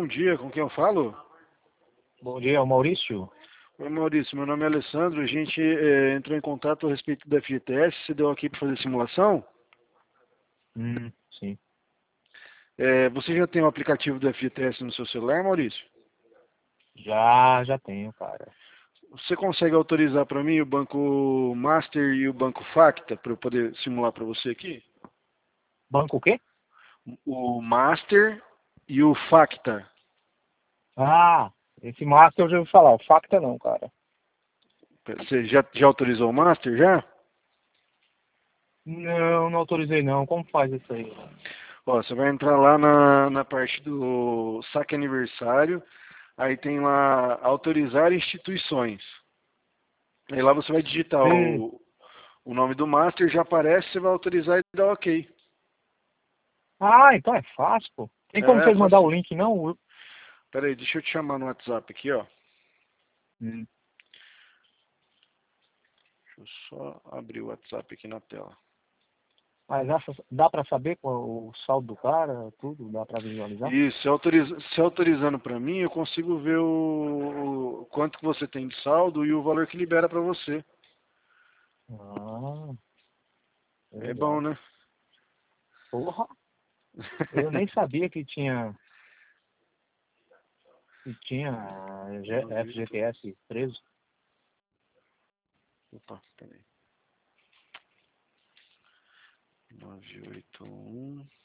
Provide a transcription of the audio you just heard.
bom dia, com quem eu falo? Bom dia, o Maurício. Oi Maurício, meu nome é Alessandro, a gente entrou em contato a respeito da FGTS, você deu aqui para fazer simulação? Sim. Você já tem o aplicativo da FGTS no seu celular, Maurício? Já tenho, cara. Você consegue autorizar para mim o Banco Master e o Banco Facta para eu poder simular para você aqui? Banco o quê? O Master e o Facta. Ah, esse Master eu já ouvi falar. O Facta não, cara. Você já autorizou o Master, já? Não autorizei não. Como faz isso aí? Ó, você vai entrar lá na parte do saque aniversário, aí tem lá autorizar instituições. Aí lá você vai digitar Sim. o nome do master, já aparece, você vai autorizar e dar ok. Ah, então é fácil, pô. Tem como vocês mandar o Fácil. link, não? Pera aí, deixa eu te chamar no WhatsApp aqui, ó. Hum. Deixa eu só abrir o WhatsApp aqui na tela. Mas dá pra saber qual o saldo do cara, tudo? Dá pra visualizar? Isso, se autorizando para mim, eu consigo ver o quanto que você tem de saldo e o valor que libera para você. Ah, É bom, legal. né? Porra, eu nem sabia que tinha FGTS preso. Opa, peraí. 981